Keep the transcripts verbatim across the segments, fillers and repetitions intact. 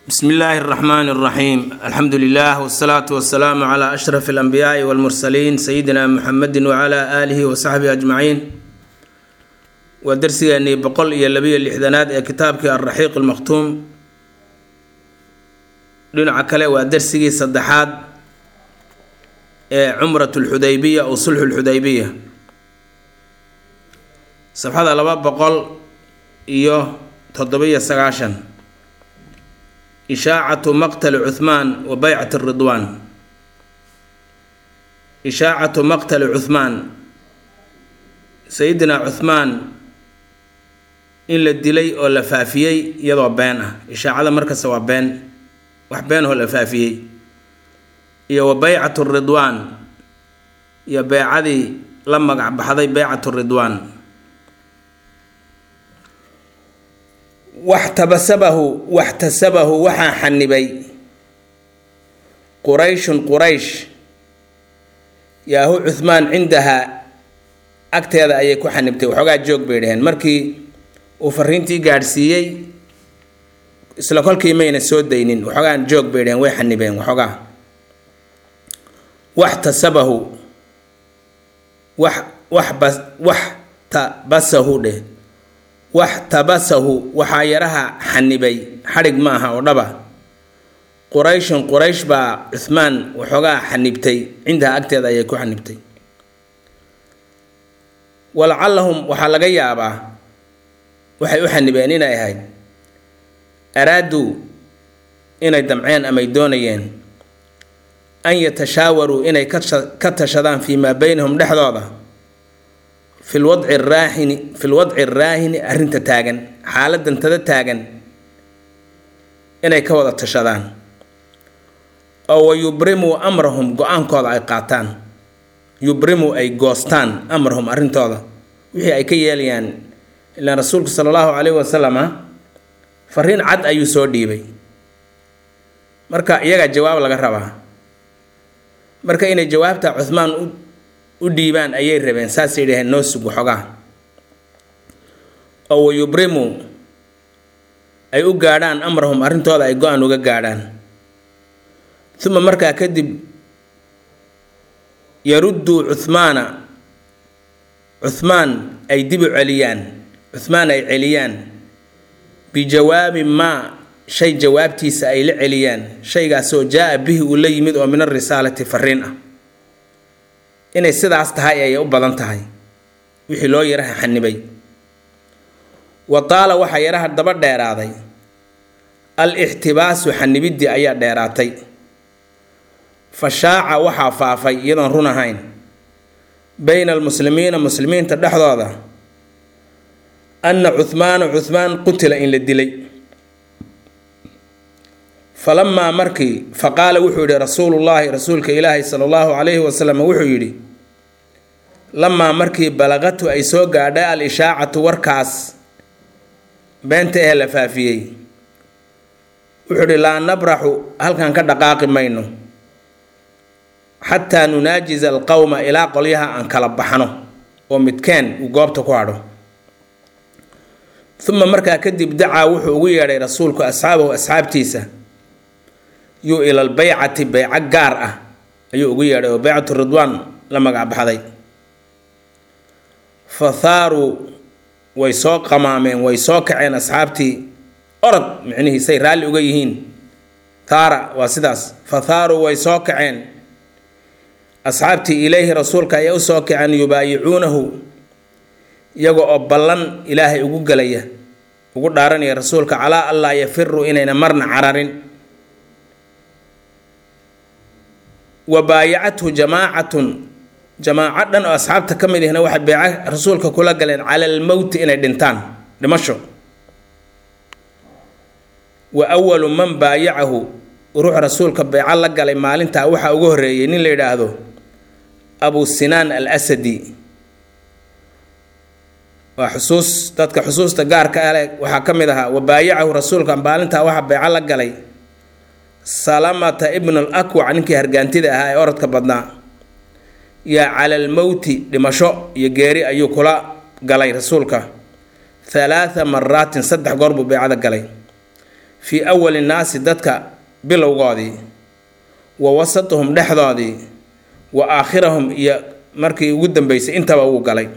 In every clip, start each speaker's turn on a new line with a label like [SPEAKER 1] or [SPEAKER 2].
[SPEAKER 1] بسم الله الرحمن الرحيم. الحمد لله والصلاة والسلام على أشرف الأنبياء والمرسلين سيدنا محمد وعلى آله وصحبه أجمعين. ودرسي أني بقول يا لبي الإحدانات كتابك الرحيق المختوم دون عكلة. ودرسي صدحات عمرة الحديبية أو صلح الحديبية صفحة لباب بقول إيوه تضبية سقاشن إشاعة مقتل عثمان وبيعة الرضوان. إشاعة مقتل عثمان سيدنا عثمان إلا الدلي أو لفافيي يضع بينه. إشاعة مركز سوا بين وحبينه لفافيي يا وبيعة الرضوان يا بيعذي لما قعب هذي بيعة الرضوان. واحتبسبه واحتسبه وحا حنبي قريش قريش ياهو عثمان عندها أكتر أي كو حنبتي وحوقا جوج بيرهن مركي وفرينتي قارسيي isla kolkii mayna soo daynin waxogaan joog beedeen way xanibeen waxogaa wax tasabahu wax wax bas wax tabasahu de wax tabasahu waxa yaraha xanibay xarig ma aha oo dhaba quraysh quraysh ba Uthman waxogaa xanibtay inta agteeda ay ku xanibtay walcallahum waxa laga yaabaa waxay u xanibeen inay ahayd أرادوا إن الدمعين أما يدونيين أن يتشاوروا إن كتشدان فيما بينهم لحظة في الوضع الراهن في الوضع الراهن أرنت تاجن حالة أنت تاجن إن يكوض التشدان أو يبرموا أمرهم قان قاض عقاتان يبرموا أي قوستان أمرهم أرنت هذا وهي أي كياليان إلا رسولك صلى الله عليه وسلم fariin cad ayuu soo dhiibay marka iyaga jawaab laga rabaa marka inay jawaabta Uthman u dhiibaan ayay rabeen saas yiraahdeen noo sugu xogaa oo yubrimu ay u gaadhaan amrahum arintooda ay go'aan uga gaadhaan thumma marka kadib yaruddu Uthmana Uthman ay dibu celiyaan Uthman ay celiyaan بجواب ما شيء جوابتي سائل عليان شيء قاسو جاء به ولي يمد من الرسالة فرينة إن السيدة أستهاي أي أبضان تهاي وحي لو يرها حنبي وطال وحي يرها الدبر ديراتي الاحتباس حنبي دي أي ديراتي فشاع وحافافي يدن رونهين بين المسلمين المسلمين تدحض هذا أن عثمان عثمان قتل إن للدلي فلما مركي فقال وحوري رسول الله رسولك إلهي صلى الله عليه وسلم وحوري لما مركي بلغته أي سوق أداء الإشاعة وركاس بنت أهل فافيي وحوري لا نبرح هل كان كدقاق مينو حتى نناجز القوم إلى قليها أن كلبحنه ومتكان وقابته قعده ثم مركا كدب دعا وحو ويري رسولك أصحابه وأصحابتيسا يو إلى البيعة بيعة قارئة يو ويري وبيعة الرضوان لما قعب هذي فثاروا ويسوق قمامين ويسوق عين أصحابتي أرد معنيه سير رالي وقيهين ثار واسداس فثاروا ويسوق عين أصحابتي إليه رسولك يوسوق عن يبايعونه يجو أبلن إلهي يقول ليه يقول دارني رسولك على الله يفر إننا مرنا عرارين وبايعته جماعة جماعة أصحاب تكمل هنا واحد بيع رسولك كله قال على الموت إن دنتان دمشق وأول من بايعه روح رسولك بيع الله قال مال أنت أوحى وجهري ينين اللي هذا أبو سنان الأسدي وحصوص تذكر حصوص تجار كأله وحكمها وبايعه رسولك عن بالنتا واحد بيعلق عليه سلامة ابن الأكوع عنك هرجانتي ده هاي أورد كبدنا يا على الموت لمشوا يجري أيوكلا عليه رسولك ثلاث مرات صدح قرب بيعلق عليه fii awali nnaasi dadka bilowgoodii wa wasatuhum dhexdoodii wa aakhirahum iyo markii ugu dambeysay intaba wuu galay.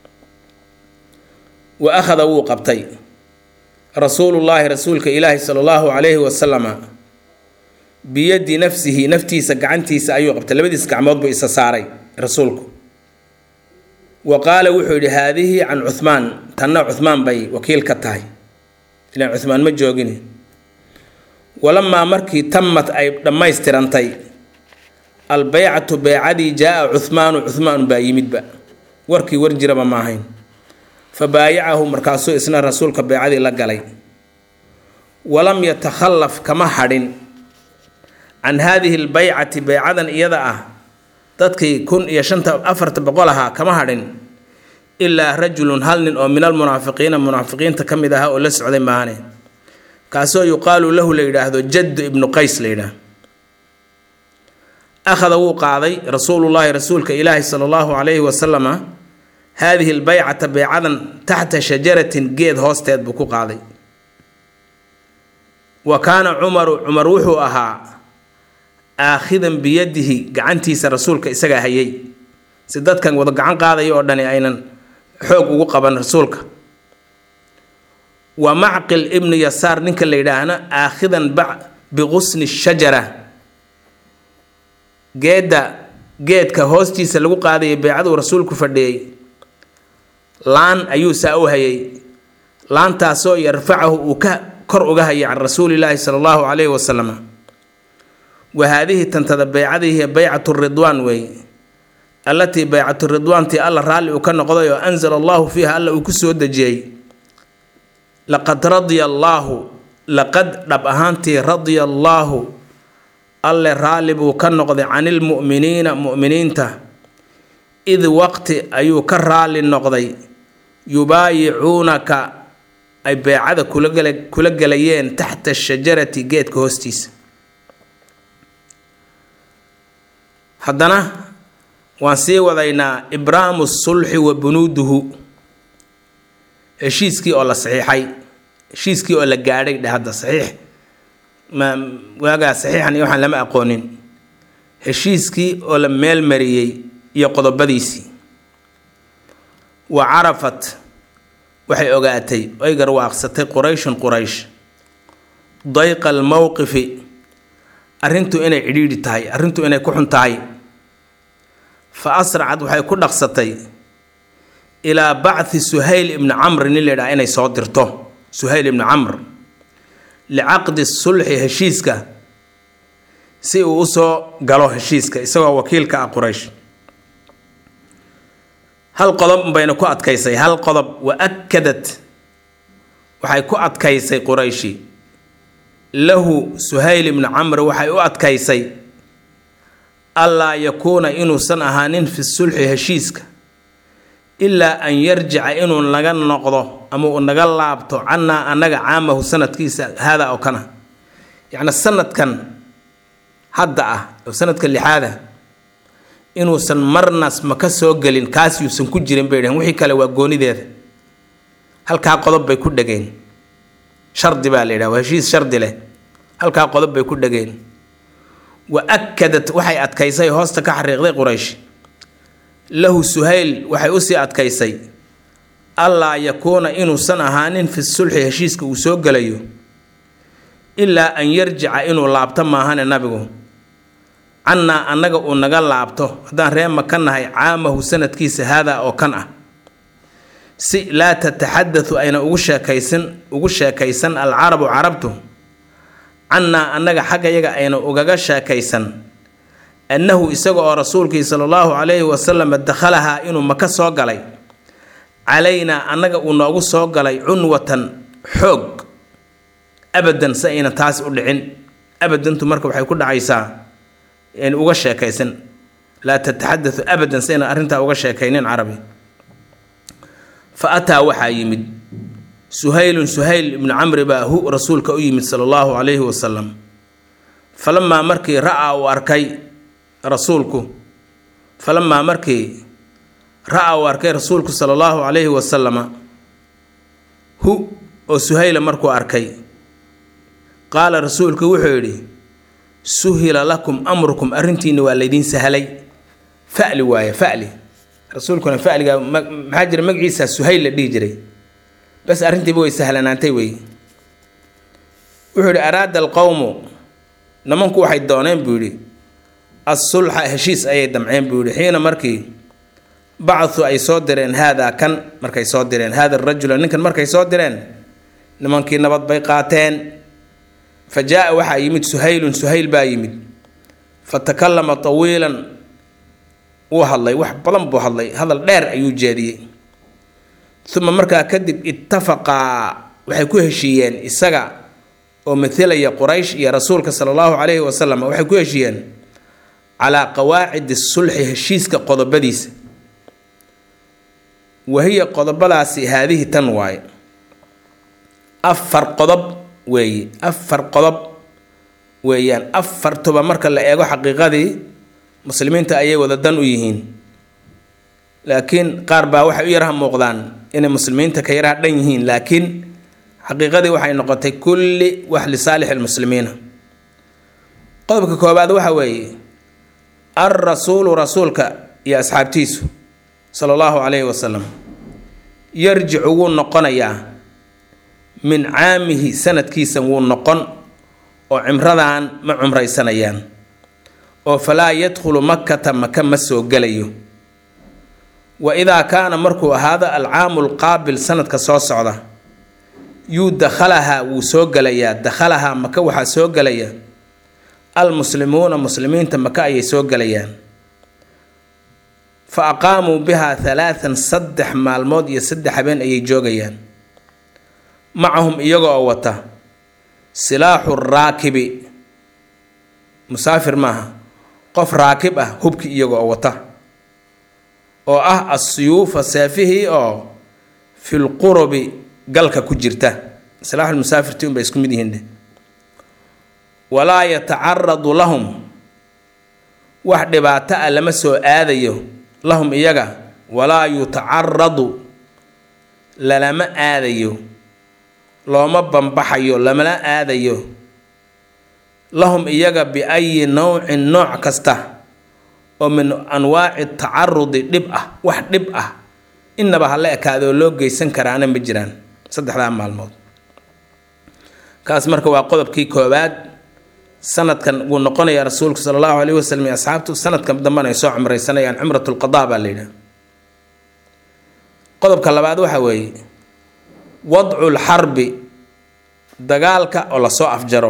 [SPEAKER 1] wa akhada wuu qabtay rasuulullaahi rasuulka ilaahi sala allahu calayhi wasalama biyadi nafsihi naftiisa gacantiisa ayuu qabtay, labadiis gacmood buu isa saaray rasuulku. wa qaala wuxuu yidhi haadihi can cuhmaan, tanna cuhmaan bay wakiil ka tahay, ilaan cuhmaan ma joogin. walamaa markii tammat ay dhammaystirantay albeycatu beycadii jaa-a cuhmaanu, cuhmaan baa yimidba, warkii war jiraba ma ahayn. fa baayacahu markaasuu isna rasuulka beycadii la galay. walam yatakhallaf kama hadhin can haadihi lbeycati, beycadan iyada ah dadkii kun iyo shanta afarta boqol ahaa kama hadhin ilaa rajulun hal nin oo min almunaafiqiina munaafiqiinta ka mid ahaa oo la socday maane, kaasoo yuqaalu lahu la yidhaahdo jaddu ibnu qays la yidhaah. akhada wuu qaaday rasuulullaahi rasuulka ilaahi sala allahu calayhi wasalama haadihi lbeycata beycadan taxta shajaratin geed hoosteed buu ku qaaday. wa kaana cumaru cumar wuxuu ahaa aakhidan biyadihi gacantiisa rasuulka isagaa hayay, si dadkan wada gacan qaadaya oo dhani aynan xoog ugu qaban rasuulka. wa macqil ibnu yasaar ninka la yidhaahna aakhidan biqusni shajara, geedda geedka hoostiisa lagu qaadayay beycaduu rasuulku fadhiyey laan ayuu saa u hayay, laantaasoo yarfacahu uu ka kor uga hayay can rasuulilaahi sala allahu calayhi wasalam. wa haadihi tantada beycadiihi beycatu ridwaan weeye, allatii beycatu ridwaantii alla raalli uu ka noqday oo anzala allahu fiiha alla uu ku soo dejiyey. laqad radiya allaahu, laqad dhab ahaantii radiya allaahu alle raalli buu ka noqday can ilmu'miniina mu'miniinta, id waqti ayuu ka raalli noqday yubaayicuunaka ay beycada kula gelayeen taxta shajarati geedka hoostiisa. haddana waan sii wadaynaa ibraamu sulxi wa bunuuduhu, heshiiskii oo la saxiixay, heshiiskii oo la gaadhay dheh hadda saxiix ma waagaa saxiixan iyo waxaan lama aqoonin. heshiiskii oo la meel mariyey iyo qodobadiisii. wa carafat waxay ogaatay oy garwaaqsatay qurayshun quraysh dayqa almowqifi, arrintu inay cidhiidhi tahay, arrintu inay ku xun tahay. fa asracad waxay ku dhaqsatay ilaa bacthi suhayl ibni camr nin la yidhaha inay soo dirto, suhayl ibni camr, licaqdi sulxi heshiiska, si uu usoo galo heshiiska isagoo wakiilka ah quraysh. hal qodob bayna ku adkaysay, hal qodob. wa akadat waxay ku adkaysay qurayshi lahu suhayl ibni camr waxay u adkaysay allaa yakuuna inuusan ahaanin fi sulxi heshiiska ilaa an yarjica inuu naga noqdo ama uu naga laabto cannaa annaga caamahu sanadkiisa haadaa oo kana, yacni sanadkan hadda ah oo sanadka lixaada inuusan marnas ma ka soo gelin, kaas yuusan ku jirin bay dhaheen, wixii kale waa goonideeda. halkaa qodob bay ku dhegeen, shardi baa la yidhaha, waa heshiis shardi leh, halkaa qodob bay ku dhegeen. wa akadat waxay adkaysay hoosta ka xariiqday quraysh lahu suhayl waxay usii adkaysay allaa yakuuna inuusan ahaanin fi sulxi heshiiska uu soo gelayo ilaa an yarjica inuu laabto maahane nabigu cannaa annaga uu naga laabto haddaan ree maka nahay caamahu sanadkiisa haadaa oo kan ah, si laa tataxaddathu ayna ugu sheekaysan ugu sheekaysan alcarabu carabtu cannaa annaga xaggayaga ayna ugaga sheekaysan annahu isaga oo rasuulkii sala allahu calayhi wasalam dakhalahaa inuu maka soo galay calaynaa annaga uu noogu soo galay cunwatan xoog abadan si ayna taas u dhicin. abadantu marka waxay ku dhacaysaa in uga sheekaysan, laa tataxaddathu abadan si ayna arrintaa uga sheekaynin carabi. fa ataa waxaa yimid suhaylun suhayl ibnu camri baa hu rasuulka u yimid sala allahu calayhi wasalam. falamaa markii ra'aa uu arkay rasuulku falamaa markii ra'aa uu arkay rasuulku sala allahu calayhi wasalama hu oo suhayla markuu arkay qaala rasuulku wuxuu yidhi suhila lakum amrukum arrintiina waa laydiin sahalay fa'li waaye fa'li rasuulkuna fa'liga maxaa jira magaciisa suhayl la dhihi jiray bas arrintiiba way sahlanaantay wey wuxuu yidhi araada alqowmu nimanku waxay dooneen buu yidhi as-sulxa heshiis ayay damceen buu yidhi xiina markii bacdu ay soo direen haadaa kan markay soo direen haada arajula ninkan markay soo direen nimankii nabad bay qaateen fa jaa waxaa yimid suhaylun suhayl baa yimid fatakallama tawiilan wuu hadlay wax badan buu hadlay hadal dheer ayuu jeediyey uma markaa kadib ittafaqaa waxay ku heshiiyeen isaga oo mathalaya quraysh iyo rasuulka sala allahu calayhi wasalam waxay ku heshiiyeen calaa qawaacidi sulxi heshiiska qodobadiisa wahiya qodobadaasi haadihi tan waaye afar qodob weeye afar qodob weeyaan afartuba marka la eego xaqiiqadii muslimiinta ayay wada dan u yihiin laakiin qaar baa waxay u yaraha muuqdaan inay muslimiinta ka yaraha dhan yihiin laakiin xaqiiqadii waxay noqotay kulli wax lisaalix almuslimiina qodobka koobaad waxa weeye alrasuulu rasuulka iyo asxaabtiisu sala allahu calayhi wasalam yarjicu wuu noqonayaa min caamihi sanadkiisa wuu noqon oo cimradan ma cumraysanayaan oo falaa yadkhulu makkata maka ma soo gelayo wa idaa kaana markuu ahaado alcaamu alqaabil sanadka soo socda yuu dakhalahaa wuu soo gelayaa dakhalahaa maka waxaa soo gelaya almuslimuuna muslimiinta maka ayay soo gelayaan fa aqaamuu bihaa halaathan saddex maalmood iyo saddex habeen ayay joogayaan macahum iyaga oo wata silaaxu raakibi musaafir maaha qof raakib ah hubki iyaga oo wata oo ah asiyuufa seefihii oo fil qurubi galka ku jirta silaaxul musaafirti unbay isku mid yihiin walaa yatacaradu lahum wax dhibaato ah lama soo aadayo lahum iyaga walaa yutacaradu lalama aadayo looma bambaxayo lamala aadayo lahum iyaga biayi nawcin nooc kasta oo min anwaaci tacarudi dhib ah wax dhib ah innaba ha la ekaado loo geysan karaana ma jiraan saddexdaa maalmood kaas marka waa qodobkii koowaad sanadkan wuu noqonayaa rasuulku sala allahu calayhi wasalam iyo asxaabtu sanadkan dambana ay soo cumraysanayaan cumratulqadaa baa la yidhaha qodobka labaad waxa weeye wadcu lxarbi dagaalka oo lasoo afjaro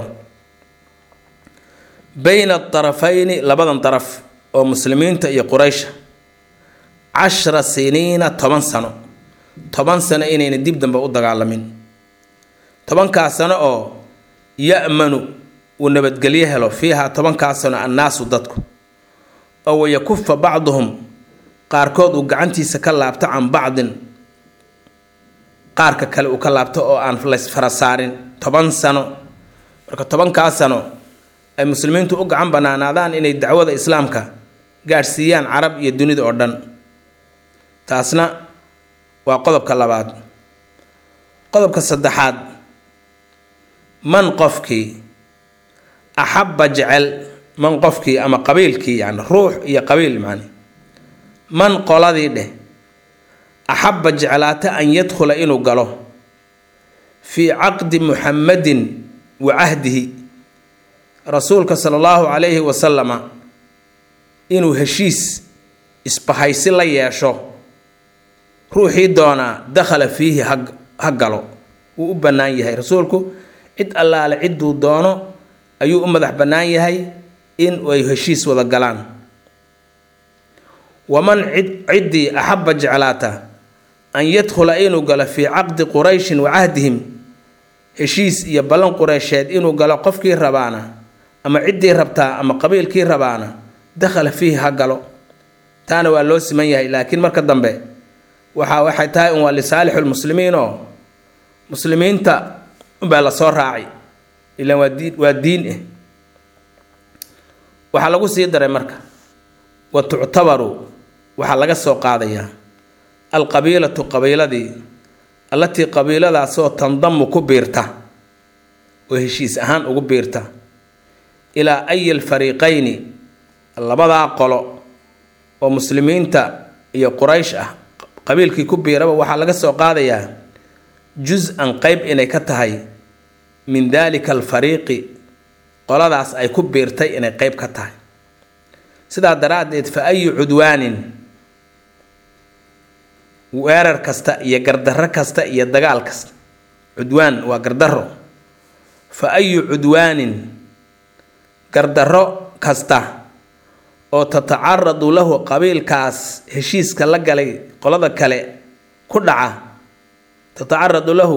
[SPEAKER 1] bayna atarafayni labadan daraf oo muslimiinta iyo quraysha cashra siniina toban sano toban sano inayna dib dambe u dagaalamin tobankaas sano oo ya'manu uu nabadgelyo helo fiiha tobankaas sano annaasu dadku oo wayakufa bacduhum qaarkood uu gacantiisa ka laabto can bacdin qaarka kale uu ka laabto oo aan laysfara saarin toban sano marka tobankaas sano ay muslimiintu u gacan banaanaadaan inay dacwada islaamka gaadhsiiyaan carab iyo dunida oo dhan taasna waa qodobka labaad qodobka saddexaad man qofkii axabba jecel man qofkii ama qabiilkii yani ruux iyo qabiil macni man qoladii dheh axabba jeclaata an yadkhula inuu galo fii caqdi muxammadin wa cahdihi rasuulka sala allahu calayhi wasalama inuu heshiis isbahaysi la yeesho ruuxii doonaa dakhala fiihi ha galo wuu u bannaan yahay rasuulku cid allaale cidduu doono ayuu u madax bannaan yahay in ay heshiis wada galaan waman cid ciddii axabba jeclaata an yadkhula inuu galo fii caqdi qurayshin wa cahdihim heshiis iyo ballan qureysheed inuu galo qofkii rabaana ama ciddii rabtaa ama qabiilkii rabaana dakhala fiihi ha galo taana waa loo siman yahay laakiin marka dambe waxa waxay tahay un waa lisaalixu lmuslimiin oo muslimiinta unbaa la soo raacay ilaan waa diin waa diin eh waxaa lagu sii daray marka wa tuctabaru waxaa laga soo qaadayaa alqabiilatu qabiiladii allatii qabiiladaasoo tandamu ku biirta oo heshiis ahaan ugu biirta ilaa ay alfariiqayni labadaa qolo oo muslimiinta iyo quraysh ah qabiilkii ku biiraba waxaa laga soo qaadayaa juz-an qayb inay ka tahay min daalika alfariiqi qoladaas ay ku biirtay inay qayb ka tahay sidaa daraaddeed fa ayu cudwaanin weerar kasta iyo gardarro kasta iyo dagaal kasta cudwaan waa gardarro fa ayu cudwaanin gardarro kasta oo tatacaradu lahu qabiilkaas heshiiska la galay qolada kale ku dhaca tatacaradu lahu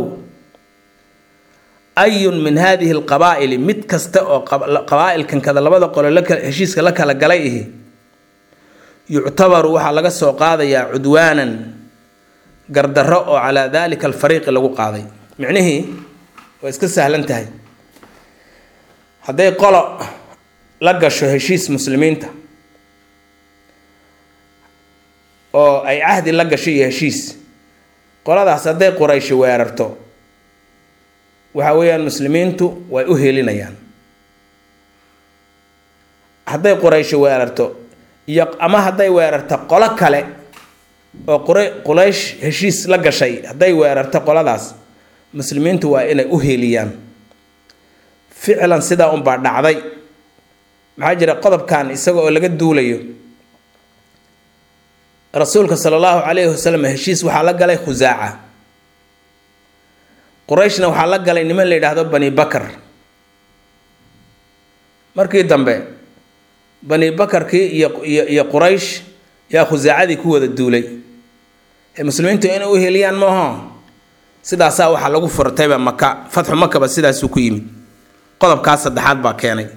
[SPEAKER 1] ayun min hadihi alqabaa'ili mid kasta oo qabaa'ilkan kada labada qolo la kala heshiiska la kala galay ihi yuctabaru waxaa laga soo qaadayaa cudwaanan gardarro oo calaa daalika alfariiqi lagu qaaday micnihii waa iska sahlan tahay hadday qolo la gasho heshiis muslimiinta oo ay cahdi la gasho iyo heshiis qoladaas hadday quraysh weerarto waxa weeyaan muslimiintu way u helinayaan hadday quraysh weerarto iyo ama hadday weerarto qolo kale oo quraysh heshiis la gashay hadday weerarto qoladaas muslimiintu waa inay u heliyaan ficlan sidaa unbaa dhacday maxaa jira qodobkan isaga oo laga duulayo rasuulka sala allahu calayhi wasalam heshiis waxaa la galay khusaaca qurayshna waxaa la galay niman la yidhaahdo bani bakar markii dambe bani bakarkii iyo iyo iyo quraysh yaa khusaacadii ku wada duulay ee muslimiintu inay u heliyaan maaha sidaasaa waxaa lagu furtayba maka fatxu makaba sidaasuu ku yimid qodobkaas saddexaad baa keenay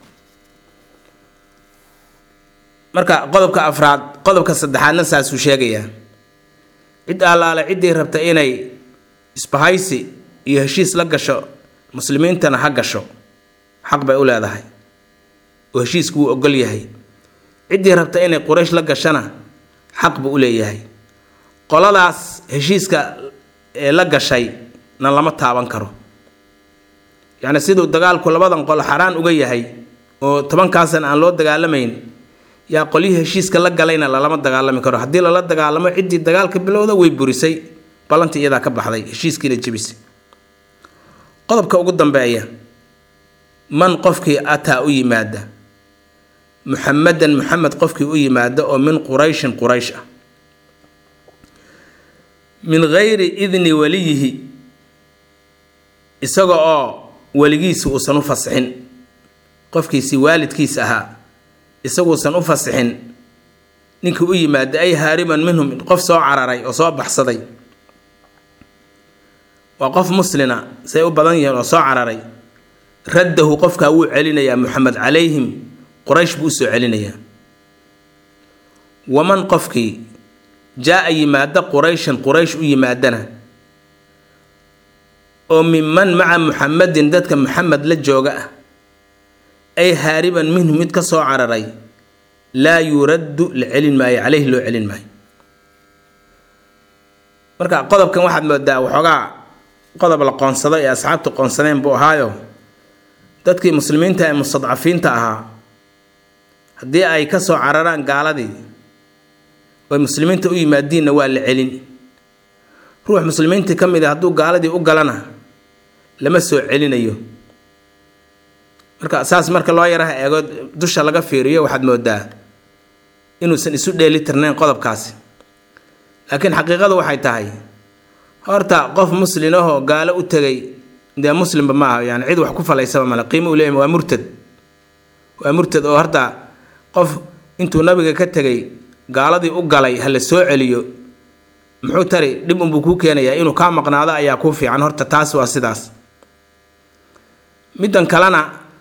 [SPEAKER 1] marka qodobka afraad qodobka saddexaadna saasuu sheegayaa cid allaale ciddii rabta inay isbahaysi iyo heshiis la gasho muslimiintana ha gasho xaq bay u leedahay oo heshiisku wuu ogol yahay ciddii rabta inay quraysh la gashana xaq buu u leeyahay qoladaas heshiiska ee la gashay na lama taaban karo yacni siduu dagaalku labadan qolo xaraan uga yahay oo tobankaasan aan loo dagaalamayn yaa qolyihii heshiiska la galayna lalama dagaalami karo haddii lala dagaalamo ciddii dagaalka bilowda way burisay ballantii iyadaa ka baxday heshiiskiina jebisay qodobka ugu dambeeya man qofkii ataa u yimaada muxamadan muxamed qofkii u yimaada oo min qurayshin quraysh ah min gayri idni waliyihi isaga oo weligiisa uusan u fasixin qofkiisii waalidkiisa ahaa isaguusan u fasixin ninkii u yimaada ay haariban minhum qof soo cararay oo soo baxsaday waa qof muslina say u badan yihiin oo soo cararay raddahu qofkaa wuu celinayaa muxamed calayhim quraysh buu usoo celinayaa waman qofkii jaa-a yimaada qurayshan quraysh u yimaadana oo minman maca muxamedin dadka muxamed la jooga ah ay haariban minhu mid ka soo cararay laa yuraddu la celin maayo caleyhi loo celin maayo marka qodobkan waxaad moodaa waxoogaa qodob la qoonsado ee asxaabtu qoonsadeen buu ahaayo dadkii muslimiinta ee mustadcafiinta ahaa haddii ay ka soo cararaan gaaladii oy muslimiinta u yimaadiinna waa la celin ruux muslimiintii ka mid a hadduu gaaladii u galana lama soo celinayo marka saas marka loo yaraha eego dusha laga fiiriyo waxaad moodaa inuusan isu dheeli tirnayn qodobkaasi laakiin xaqiiqadu waxay tahay horta qof muslin ahoo gaalo u tegay dee muslimba ma aha yani cid wax ku falaysaba male qiimo u leeyahay waa murtad waa murtad oo horta qof intuu nabiga ka tegay gaaladii u galay ha la soo celiyo muxuu tari dhib unbuu kuu keenayaa inuu kaa maqnaado ayaa kuu fiican horta taas waa sidaas middan kalena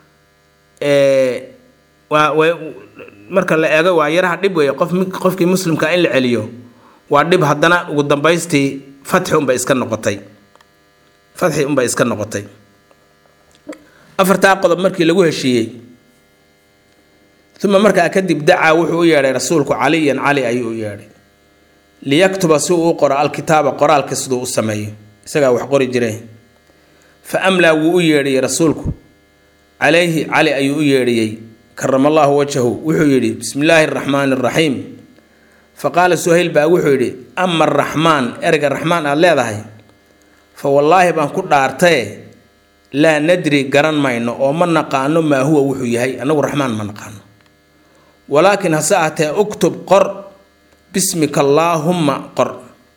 [SPEAKER 1] waa way marka la eego waa yaraha dhib weeye qof qofkii muslimka in la celiyo waa dhib haddana ugu dambaystii fatxi unbay iska noqotay fatxi unbay iska noqotay afartaa qodob markii lagu heshiiyey uma markaa kadib dacaa wuxuu u yeedhay rasuulku caliyan cali ayuu u yeedhay liyaktuba si uu u qoro alkitaaba qoraalka siduu u sameeyo isagaa wax qori jire fa amlaa wuu u yeedhiyey rasuulku calayhi cali ayuu u yeedhiyey karama allaahu wajhahu wuxuu yidhi bismi illaahi araxmaani araxiim fa qaala suhayl baa wuxuu yidhi ama araxmaan ereyga raxmaan aada leedahay fa wallaahi baan ku dhaartaye laa nadri garan mayno oo ma naqaano maa huwa wuxuu yahay annagu raxmaan ma naqaano walaakin hase ahatee uktub qor bismika allaahumma qor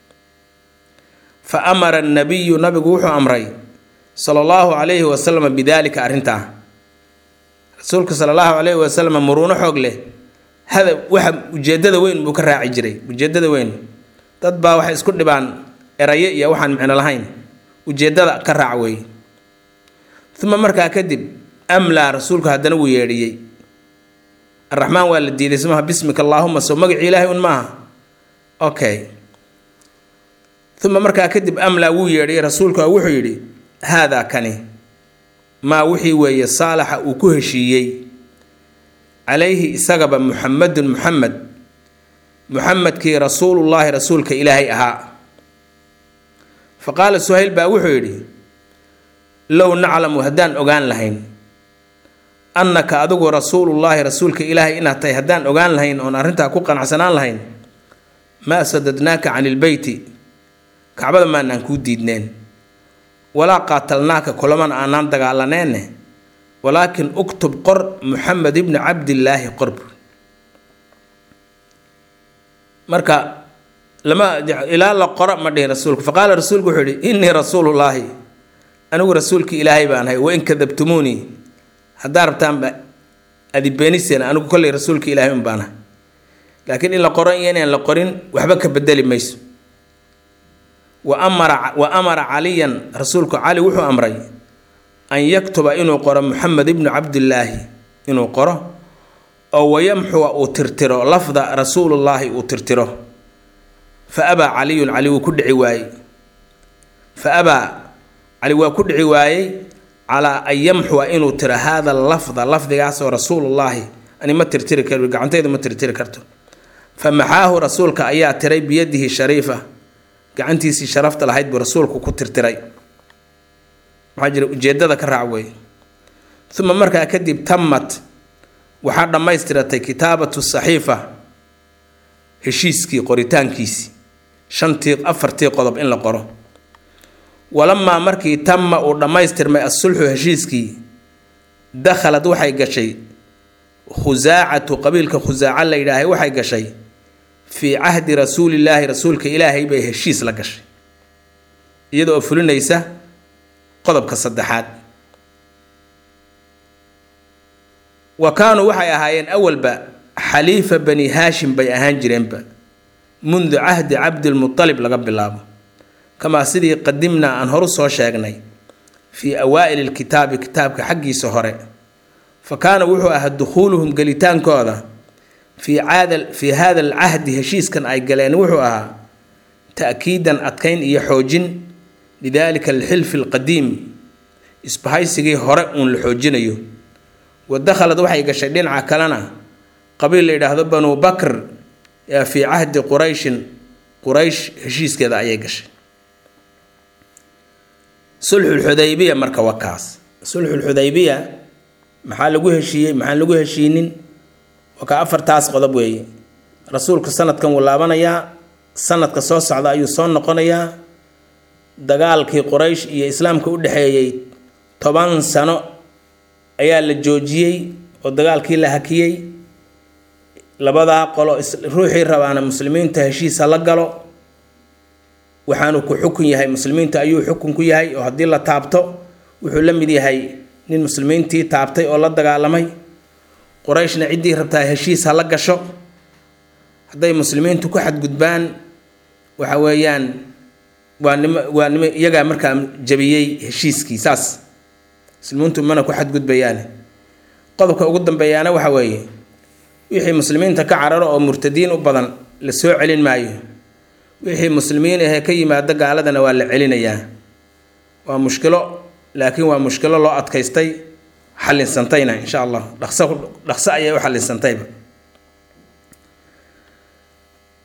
[SPEAKER 1] fa amara annabiyu nabigu wuxuu amray sala allahu calayhi wasalam bidaalika arrintaa rasuulka sala allahu calayhi wasalam muruuno xoog leh hada waxa ujeeddada weyn buu ka raaci jiray ujeeddada weyn dad baa waxay isku dhibaan erayo iyo waxaan micno lahayn ujeeddada ka raac weeye uma markaa kadib amlaa rasuulku haddana wuu yeedhiyey arraxmaan waa la diiday smaha bismika allaahuma soo magacii ilaahay un maaha okay uma markaa kadib amlaa wuu yeedhiyey rasuulku wuxuu yidhi haadaa kani maa wixii weeye saalaxa uu ku heshiiyey calayhi isagaba muxamedun muxamed muxamedkii rasuulullaahi rasuulka ilaahay ahaa fa qaala suhayl baa wuxuu yidhi low naclamu haddaan ogaan lahayn annaka adigu rasuulullaahi rasuulka ilaahay inaad tahay haddaan ogaan lahayn oon arrintaa ku qanacsanaan lahayn maa sadadnaaka cani ilbeyti kacbada maanaan kuu diidneen walaa qaatalnaaka kulamana aanaan dagaalaneenne walaakin uktub qor muxamed ibni cabdillaahi qorb marka lama ilaa la qora ma dhihin rasuulku fa qaala rasuulku wuxuu yidhi innii rasuulullaahi anigu rasuulki ilaahay baan ahay wain kadabtumuunii haddaa rabtaanba adi beeniseen anigu kolley rasuulka ilaahay un baan ahay laakiin in la qoran iyo inaan la qorin waxba ka bedeli mayso wa amara wa amara caliyan rasuulku cali wuxuu amray an yaktuba inuu qoro muxamed ibnu cabdillaahi inuu qoro oo wayamxuwa uu tirtiro lafda rasuulullaahi uu tirtiro fa abaa caliyun cali wuu ku dhici waayey fa abaa cali waa ku dhici waayey calaa an yamxuwa inuu tiro haada lafda lafdigaasoo rasuulullaahi ani ma tirtiri karo gacantaydu ma tirtiri karto fa maxaahu rasuulka ayaa tiray biyadihi shariifa gacantiisii sharafta lahayd buu rasuulku ku tirtiray maxaa jira ujeeddada ka raac weeye uma markaa kadib tammat waxaa dhammaystiratay kitaabatu saxiifa heshiiskii qoritaankiisii shantii afartii qodob in la qoro walamaa markii tamma uu dhammaystirmay assulxu heshiiskii dakhalad waxay gashay khusaacatu qabiilka khusaaca la yidhaahay waxay gashay fii cahdi rasuulillaahi rasuulka ilaahay bay heshiis la gashay iyada oo fulinaysa qodobka saddexaad wa kaanuu waxay ahaayeen awalba xaliifa bani haashim bay ahaan jireenba mundu cahdi cabdilmutalib laga bilaabo kamaa sidii qadimnaa aan horu soo sheegnay fii awaa'ili lkitaabi kitaabka xaggiisa hore fa kaana wuxuu ahaa dukhuuluhum gelitaankooda fii caada fii haada alcahdi heshiiskan ay galeen wuxuu ahaa ta'kiidan adkayn iyo xoojin lidaalika alxilfi alqadiim isbahaysigii hore uun la xoojinayo wa dakhalad waxay gashay dhinaca kalena qabiil la yidhaahdo banuu bakr yaa fii cahdi qurayshin quraysh heshiiskeeda ayay gashay sulxulxudaybiya marka waa kaas sulxulxudaybiya maxaa lagu heshiiyey maxaan lagu heshiinin waa ka afartaas qodob weeye rasuulka sanadkan wuu laabanayaa sanadka soo socda ayuu soo noqonayaa dagaalkii quraysh iyo islaamka u dhexeeyey toban sano ayaa la joojiyey oo dagaalkii la hakiyey labadaa qolo ruuxii rabaana muslimiinta heshiisa la galo waxaanu ku xukun yahay muslimiinta ayuu xukun ku yahay oo haddii la taabto wuxuu la mid yahay nin muslimiintii taabtay oo la dagaalamay qurayshna ciddii rabtaa heshiis ha la gasho hadday muslimiintu ku xadgudbaan waxa weeyaan waa nimo waa nimo iyagaa markaa jabiyey heshiiskii saas muslimiintu mana ku xadgudbayaan qodobka ugu dambeeyaana waxa weeye wixii muslimiinta ka cararo oo murtadiin u badan la soo celin maayo wixii muslimiin ah ka yimaada gaaladana waa la celinayaa waa mushkilo laakiin waa mushkilo loo adkaystay xalinsantayna insha Allah dhaqso dhaqso ayay u xalinsantayba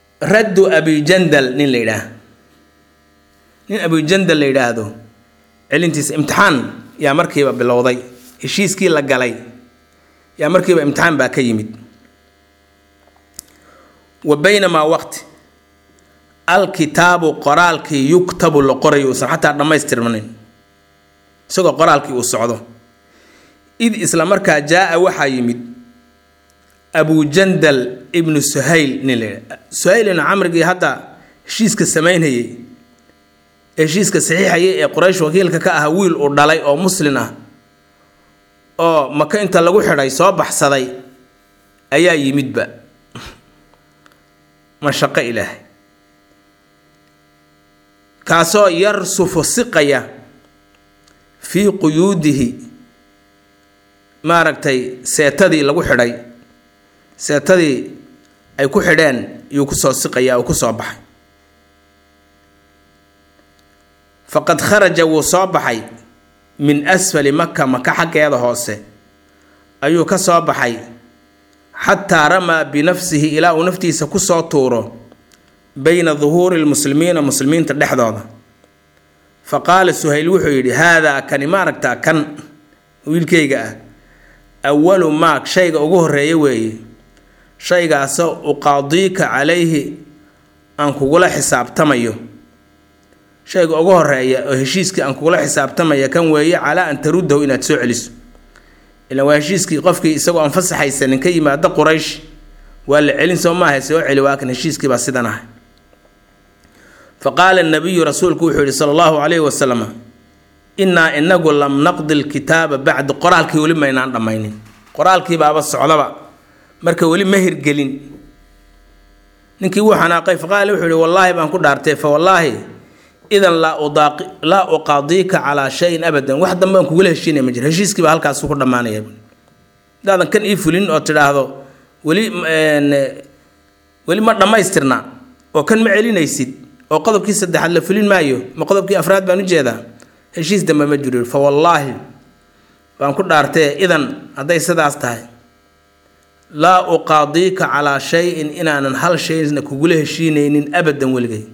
[SPEAKER 1] raddu abi jandal nin leeyahay nin abi jandal leeyahay celintiisa imtixaan yaa markiiba bilowday heshiiskii la galay yaa markiiba imtixaan baa ka yimid wa baynamaa waqti alkitaabu qoraalkii yuktabu la qorayo uusan xataa dhammaystirmanin isagoo qoraalkii uu socdo id isla markaa jaa waxaa yimid abu jandal ibnu suhayl nile suhayl ibnu camrigii hadda heshiiska samaynayay heshiiska saxiixayay ee quraysh wakiilka ka ah wiil uu dhalay oo muslin ah oo maka inta lagu xidhay soo baxsaday ayaa yimidba mashaqo ilaahay kaasoo yarsufu siqaya fii quyuudihi maaragtay seetadii lagu xidhay seetadii ay ku xidheen iyuu kusoo siqaya uu kusoo baxay faqad kharaja wuu soo baxay min asfali maka maka xaggeeda hoose ayuu ka soo baxay xataa ramaa binafsihi ilaa uu naftiisa kusoo tuuro bayna duhuuri lmuslimiina muslimiinta dhexdooda fa qaala suhayl wuxuu yidhi haadaa kani ma aragtaa kan wiilkayga ah awalu maag shayga ugu horreeya weeye shaygaasoo uqaadiika calayhi aan kugula xisaabtamayo shayga ugu horreeya oo heshiiskii aan kugula xisaabtamaya kan weeye calaa an taruddahu inaad soo celiso ilaan waa heshiiskii qofkii isagoo aan fasaxaysanin ka yimaado quraysh waa la celin soo maaha soo celi waa kan heshiiskii baa sidan ahay fa qaala nabiyu rasuulku wuxuu yidhi sala allahu calayhi wasalam innaa inagu lam naqdi lkitaaba bacd qoraalkii weli maynaan dhammaynin qoraalkii baaba socdaba marka weli ma hirgelin ninkii wuu xanaaqay fa qaala wuxuu yidhi wallaahi baan ku dhaartay fa wallaahi idan laa udaaqi laa uqaadiika calaa shayin abadan wax dambe aan kugula heshiinaya ma jiro heshiiskii baa halkaasuu ku dhammaanaya hadaadan kan ii fulin oo tidhaahdo weli weli ma dhammaystirna oo kan ma celinaysid oo qodobkii saddexaad la fulin maayo ma qodobkii afraad baan u jeedaa heshiis dambe ma jiro fa wallaahi baan ku dhaartee idan hadday sidaas tahay laa uqaadiika calaa shayin inaanan hal shayna kugula heshiinaynin abadan weligay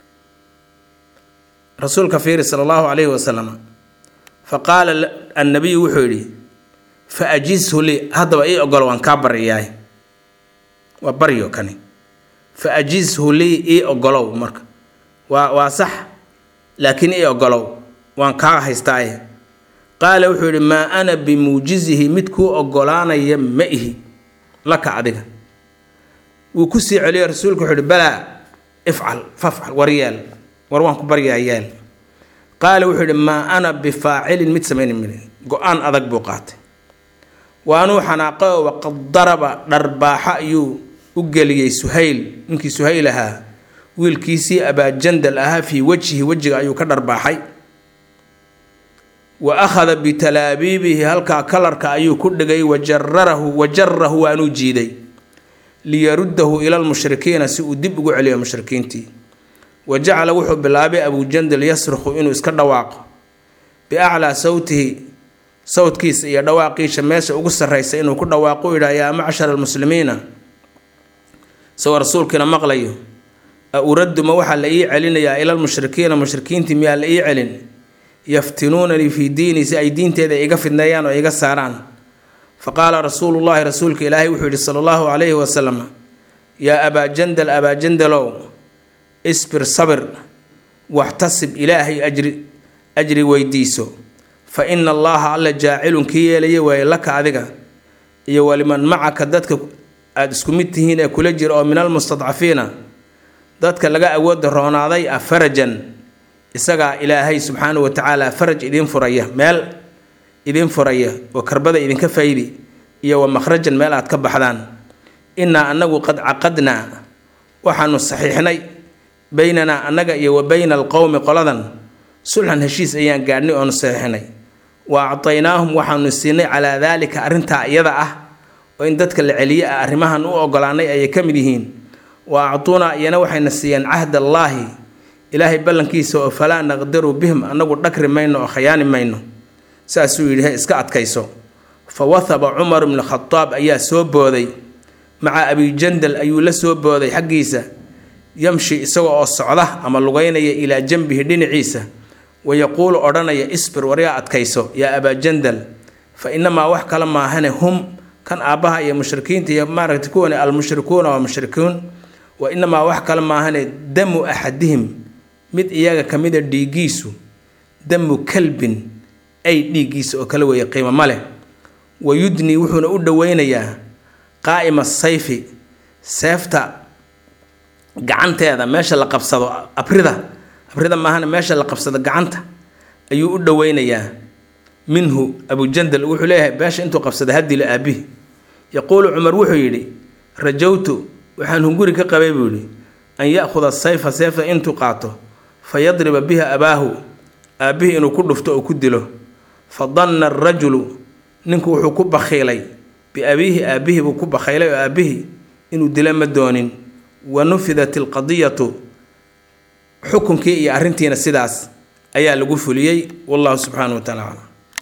[SPEAKER 1] rasuulka fiiri sala allahu calayhi wasalam fa qaala annabiyu wuxuu yidhi fa ajizhu lii haddaba ii ogolo waan kaa baryayaay waa baryo kani fa ajizhu lii ii ogolow marka waa waa sax laakiin ii ogolow waan kaa haystaaye qaala wuxuu yidhi maa ana bimuujizihi mid kuu ogolaanaya ma ihi laka adiga wuu ku sii celiyay rasuulku wuxuu yidhi balaa ifcal fafcal waryeel war waan ku baryaa yeel qaala wuxuu yidhi maa ana bifaacilin mid samayni miri go-aan adag buu qaatay waanuu xanaaqo waqad daraba dharbaaxa ayuu u geliyey suhayl ninkii suhayl ahaa wiilkiisii abaajandal ahaa fii wajhihi wejiga ayuu ka dharbaaxay wa akhada bitalaabiibihi halkaa kalarka ayuu ku dhigay wajararahu wajarahu waanuu jiiday liyaruddahu ila lmushrikiina si uu dib ugu celiyo mushrikiintii wa jacala wuxuu bilaabay abujandal yasrukhu inuu iska dhawaaqo biaclaa sawtihi sawtkiisa iyo dhawaaqiisha meesha ugu sarraysa inuu ku dhawaaqo u yidhaha yaa macshara almuslimiina isagoo rasuulkiina maqlayo a uraddu ma waxaa la ii celinayaa ila lmushrikiina mushrikiintii miyaa la ii celin yaftinuunanii fii diini si ay diinteeda iga fidneeyaan oo iga saaraan fa qaala rasuulullaahi rasuulka ilaahay wuxuu yidhi sala allahu calayhi wasalam yaa abaajandal abaajandalow isbir sabir waxtasib ilaahay ajri ajri weydiiso fa ina allaha alla jaacilun kii yeelaya waaye laka adiga iyo waliman macaka dadka aada isku mid tihiin ee kula jira oo min almustadcafiina dadka laga awooda roonaaday ah farajan isagaa ilaahay subxaanahu wa tacaala faraj idiin furaya meel idiin furaya oo karbada idinka faydi iyo wa makhrajan meel aad ka baxdaan innaa annagu qad caqadnaa waxaanu saxiixnay baynanaa annaga iyo wa bayna alqowmi qoladan sulxan heshiis ayaan gaadhnay oonu saxiixnay wa actaynaahum waxaanu siinay calaa daalika arrintaa iyada ah oo in dadka la celiye ah arrimahan u ogolaanay ayay ka mid yihiin wa actuunaa iyana waxayna siiyeen cahd allaahi ilaahay ballankiisa oo falaa naqdiru bihim annagu dhakri mayno oo khayaani mayno saasuu yidhi he iska adkayso fa wahaba cumar ibnu khadaab ayaa soo booday maca abijandal ayuu la soo booday xaggiisa yamshi isagoo oo socda ama lugeynaya ilaa janbihi dhinaciisa wayaquulu odhanaya isbir waryaa adkayso yaa abaa jandal fa inamaa wax kale maahane hum kan aabbaha iyo mushrikiinta iyo maaragtay kuwani almushrikuuna waa mushrikuun wa inamaa wax kale maahane damu axadihim mid iyaga ka mida dhiiggiisu damu kalbin ay dhiiggiisa oo kale weeye qiimo ma leh wayudnii wuxuuna u dhoweynayaa qaa'ima sayfi seefta gacanteeda meesha la qabsado abrida abrida maahane meesha la qabsado gacanta ayuu u dhoweynayaa minhu abujandal wuxuu leeyahay beesha intuu qabsada hadila aabihi yaquulu cumar wuxuu yidhi rajawtu waxaan hunguri ka qabay buu yidhi an ya'khuda sayfa seefta intuu qaato fayadriba biha abaahu aabihi inuu ku dhufto oo ku dilo fadanna arajulu ninku wuxuu ku bakhiilay biabiihi aabihi buu ku bakhiilay oo aabihi inuu dila ma doonin wa nufidat alqadiyatu xukunkii iyo arrintiina sidaas ayaa lagu fuliyey wallahu subxaanahu wa tacaala